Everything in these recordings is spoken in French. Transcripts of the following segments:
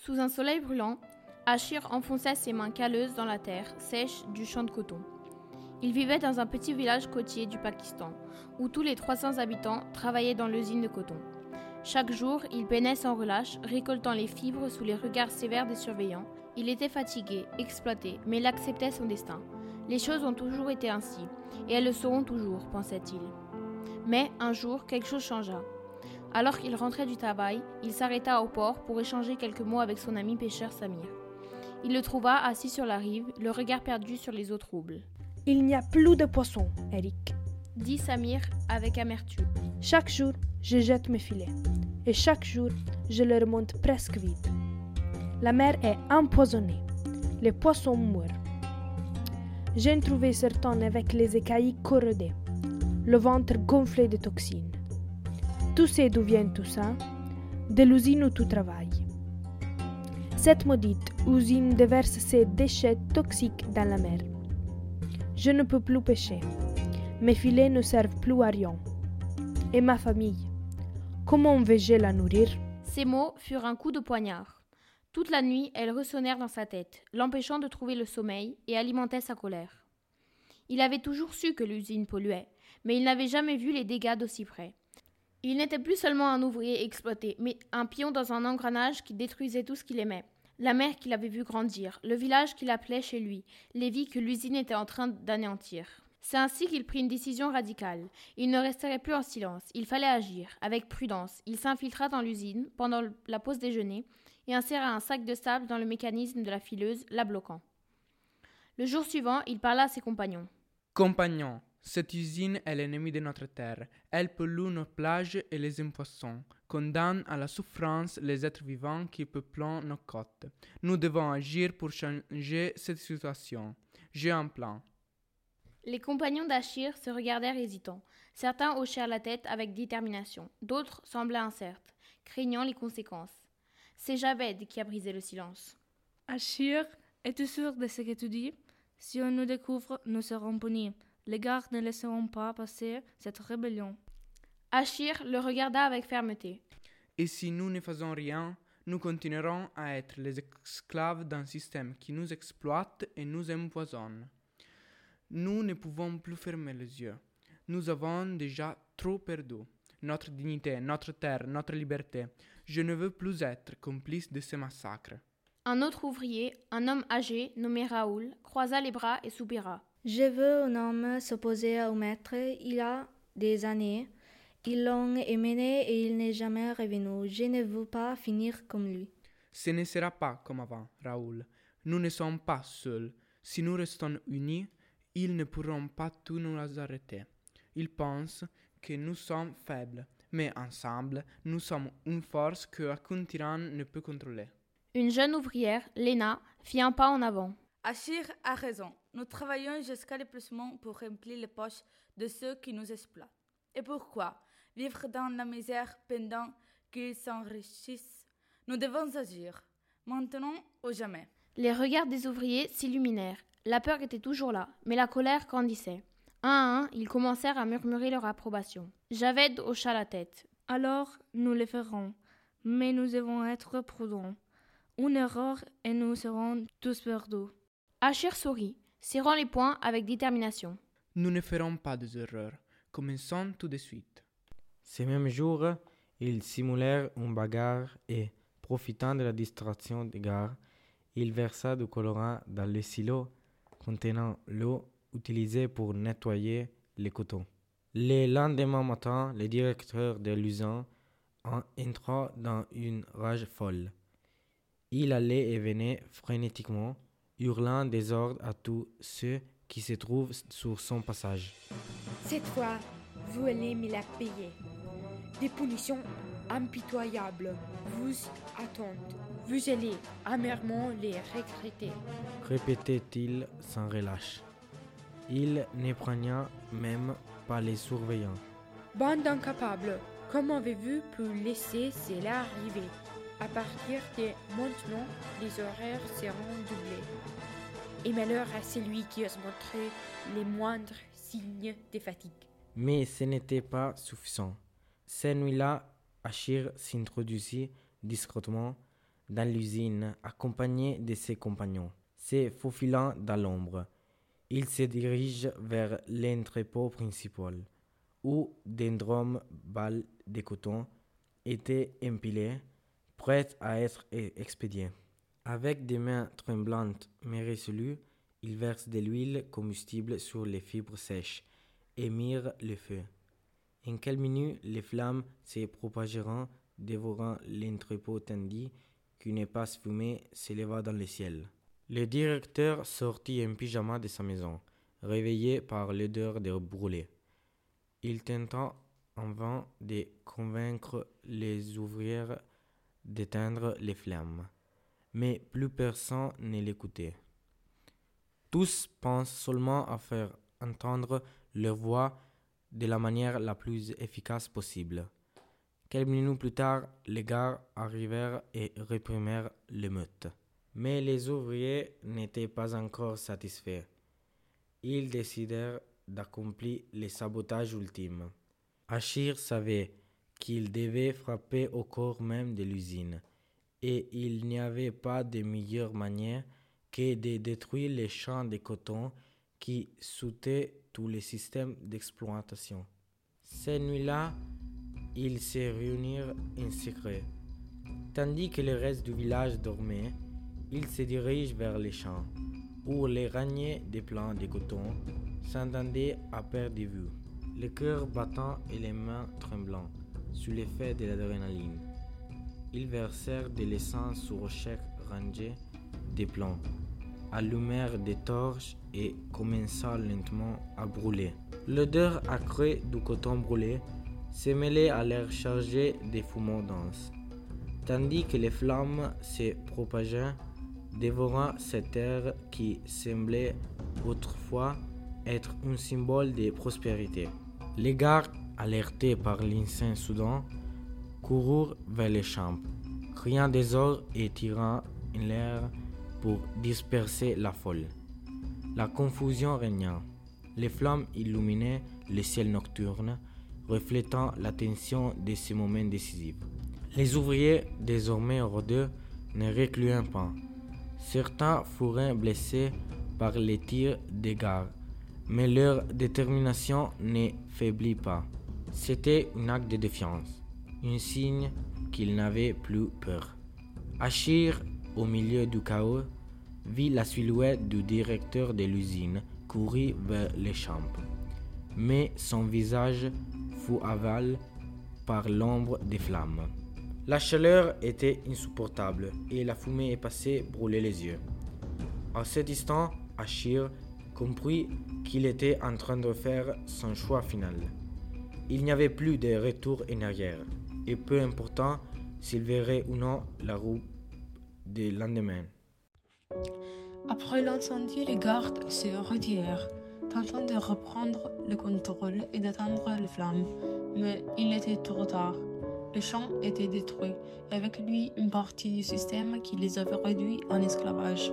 Sous un soleil brûlant, Achir enfonçait ses mains calleuses dans la terre sèche du champ de coton. Il vivait dans un petit village côtier du Pakistan, où tous les 300 habitants travaillaient dans l'usine de coton. Chaque jour, il peinait sans relâche, récoltant les fibres sous les regards sévères des surveillants. Il était fatigué, exploité, mais il acceptait son destin. Les choses ont toujours été ainsi, et elles le seront toujours, pensait-il. Mais, un jour, quelque chose changea. Alors qu'il rentrait du travail, il s'arrêta au port pour échanger quelques mots avec son ami pêcheur Samir. Il le trouva assis sur la rive, le regard perdu sur les eaux troubles. « Il n'y a plus de poissons, Eric, » dit Samir avec amertume. « Chaque jour, je jette mes filets, et chaque jour, je les remonte presque vides. La mer est empoisonnée, les poissons meurent. J'ai trouvé certains avec les écailles corrodées, le ventre gonflé de toxines. Tu sais d'où vient tout ça? De l'usine où tu travailles. Cette maudite usine déverse ses déchets toxiques dans la mer. Je ne peux plus pêcher. Mes filets ne servent plus à rien. Et ma famille, comment vais-je la nourrir? » Ces mots furent un coup de poignard. Toute la nuit, elles ressonnèrent dans sa tête, l'empêchant de trouver le sommeil et alimentaient sa colère. Il avait toujours su que l'usine polluait, mais il n'avait jamais vu les dégâts d'aussi près. Il n'était plus seulement un ouvrier exploité, mais un pion dans un engrenage qui détruisait tout ce qu'il aimait. La mer qu'il avait vu grandir, le village qu'il appelait chez lui, les vies que l'usine était en train d'anéantir. C'est ainsi qu'il prit une décision radicale. Il ne resterait plus en silence, il fallait agir. Avec prudence, il s'infiltra dans l'usine pendant la pause déjeuner et inséra un sac de sable dans le mécanisme de la fileuse, la bloquant. Le jour suivant, il parla à ses compagnons. « Compagnons, cette usine est l'ennemi de notre terre. Elle pollue nos plages et les poissons, condamne à la souffrance les êtres vivants qui peuplent nos côtes. Nous devons agir pour changer cette situation. J'ai un plan. » Les compagnons d'Achir se regardèrent hésitants. Certains hochèrent la tête avec détermination, d'autres semblaient incertes, craignant les conséquences. C'est Javed qui a brisé le silence. « Achir, es-tu sûr de ce que tu dis? Si on nous découvre, nous serons punis. Les gardes ne laisseront pas passer cette rébellion. » Achir le regarda avec fermeté. « Et si nous ne faisons rien, nous continuerons à être les esclaves d'un système qui nous exploite et nous empoisonne. Nous ne pouvons plus fermer les yeux. Nous avons déjà trop perdu. Notre dignité, notre terre, notre liberté. Je ne veux plus être complice de ce massacre. » Un autre ouvrier, un homme âgé, nommé Raoul, croisa les bras et soupira. « Je veux un homme s'opposer au maître il y a des années. Ils l'ont émené et il n'est jamais revenu. Je ne veux pas finir comme lui. » « Ce ne sera pas comme avant, Raoul. Nous ne sommes pas seuls. Si nous restons unis, ils ne pourront pas tout nous arrêter. Ils pensent que nous sommes faibles, mais ensemble, nous sommes une force qu'aucun tyran ne peut contrôler. » Une jeune ouvrière, Léna, fit un pas en avant. « Achir a raison. Nous travaillons jusqu'à l'épuisement pour remplir les poches de ceux qui nous exploitent. Et pourquoi vivre dans la misère pendant qu'ils s'enrichissent? Nous devons agir, maintenant ou jamais. » Les regards des ouvriers s'illuminèrent. La peur était toujours là, mais la colère grandissait. Un à un, ils commencèrent à murmurer leur approbation. Javed hocha la tête. « Alors, nous le ferons, mais nous devons être prudents. Une erreur et nous serons tous perdus. » Achir sourit, serrant les poings avec détermination. « Nous ne ferons pas des erreurs. Commençons tout de suite. » Ce même jour, ils simulèrent une bagarre et, profitant de la distraction des gardes, il versa du colorant dans le silo contenant l'eau utilisée pour nettoyer le coton. Le lendemain matin, le directeur de l'usine entra dans une rage folle. Il allait et venait frénétiquement, hurlant des ordres à tous ceux qui se trouvent sur son passage. « Cette fois, vous allez me la payer. Des punitions impitoyables vous attendent. Vous allez amèrement les regretter. » répétait-il sans relâche. Il n'épargna même pas les surveillants. « Bande d'incapables, comment avez-vous pu laisser cela arriver? À partir de maintenant, les horaires seront doublés. Et malheur à celui qui ose montrer les moindres signes de fatigue. » Mais ce n'était pas suffisant. Cette nuit-là, Achir s'introduisit discrètement dans l'usine, accompagné de ses compagnons. Se faufilant dans l'ombre, il se dirige vers l'entrepôt principal, où d'énormes balles de coton étaient empilées, prêtes à être expédiées. Avec des mains tremblantes mais résolues, il verse de l'huile combustible sur les fibres sèches et mire le feu. En quelques minutes, les flammes se propageront, dévorant l'entrepôt tandis qu'une épaisse fumée s'éleva dans le ciel. Le directeur sortit en pyjama de sa maison, réveillé par l'odeur de brûlé. Il tenta en vain de convaincre les ouvriers d'éteindre les flammes, mais plus personne ne l'écoutait. Tous pensent seulement à faire entendre leur voix de la manière la plus efficace possible. Quelques minutes plus tard, les gardes arrivèrent et réprimèrent l'émeute. Mais les ouvriers n'étaient pas encore satisfaits. Ils décidèrent d'accomplir le sabotage ultime. Achir savait qu'il devait frapper au corps même de l'usine, et il n'y avait pas de meilleure manière que de détruire les champs de coton qui soutenaient tous les systèmes d'exploitation. Cette nuit-là, ils se réunirent en secret. Tandis que le reste du village dormait, ils se dirigent vers les champs, où les rangées de plants de coton s'entendaient à perte de vue, le cœur battant et les mains tremblant, sous l'effet de l'adrénaline. Ils versèrent de l'essence sur chaque rangée de plants, allumèrent des torches et commença lentement à brûler. L'odeur acrée du coton brûlé se mêlait à l'air chargé de fumants denses, tandis que les flammes se propageaient, dévorant cette air qui semblait autrefois être un symbole de prospérité. Les gardes, alertés par l'incendie soudain, coururent vers les champs, criant des ordres et tirant en l'air pour disperser la foule. La confusion régna. Les flammes illuminaient le ciel nocturne, reflétant la tension de ce moment décisif. Les ouvriers, désormais rodés, ne recuaient pas. Certains furent blessés par les tirs des gardes, mais leur détermination ne faiblit pas. C'était un acte de défiance, un signe qu'ils n'avaient plus peur. Achir, au milieu du chaos, vit la silhouette du directeur de l'usine courir vers les champs, mais son visage fut avalé par l'ombre des flammes. La chaleur était insupportable et la fumée épacée brûlait les yeux. À cet instant, Achir comprit qu'il était en train de faire son choix final. Il n'y avait plus de retour en arrière, et peu important s'il verrait ou non la roue du lendemain. Après l'incendie, les gardes se retirèrent, tentant de reprendre le contrôle et d'éteindre les flammes, mais il était trop tard. Le champ était détruit, et avec lui une partie du système qui les avait réduits en esclavage.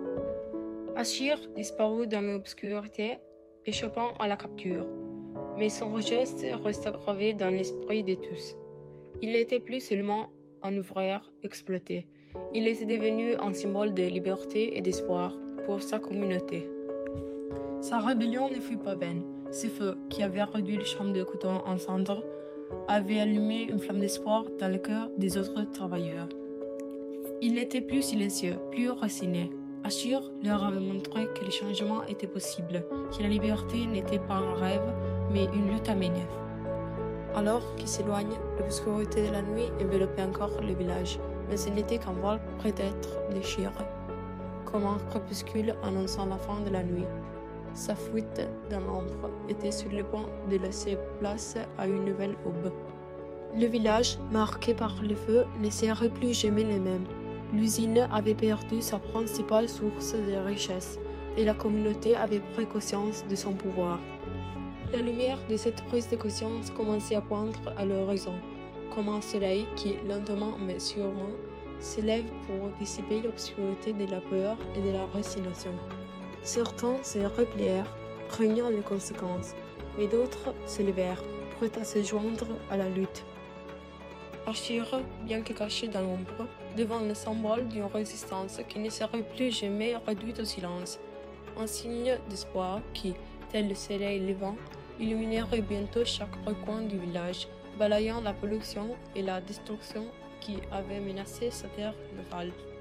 Achir disparut dans l'obscurité, échappant à la capture, mais son geste resta gravé dans l'esprit de tous. Il n'était plus seulement un ouvrier exploité, il était devenu un symbole de liberté et d'espoir pour sa communauté. Sa rébellion ne fut pas vaine. Ce feu, qui avait réduit le champ de coton en cendres, avait allumé une flamme d'espoir dans le cœur des autres travailleurs. Il n'était plus silencieux, plus raciné. Achir leur avait montré que le changement était possible, que la liberté n'était pas un rêve, mais une lutte à mener. Alors qu'il s'éloigne, l'obscurité de la nuit enveloppait encore le village, mais ce n'était qu'un voile prêt d'être déchiré, comme un crépuscule annonçant la fin de la nuit. Sa fuite dans l'ombre était sur le point de laisser place à une nouvelle aube. Le village, marqué par le feu, ne serait plus jamais le même. L'usine avait perdu sa principale source de richesse et la communauté avait pris conscience de son pouvoir. La lumière de cette prise de conscience commençait à poindre à l'horizon, comme un soleil qui, lentement mais sûrement, s'élève pour dissiper l'obscurité de la peur et de la résignation. Certains se replièrent, craignant les conséquences, mais d'autres se levèrent, prêts à se joindre à la lutte. marchèrent, bien que cachés dans l'ombre, devant le symbole d'une résistance qui ne serait plus jamais réduite au silence. Un signe d'espoir qui, tel le soleil levant, illuminerait bientôt chaque recoin du village, balayant la pollution et la destruction qui avaient menacé sa terre natale.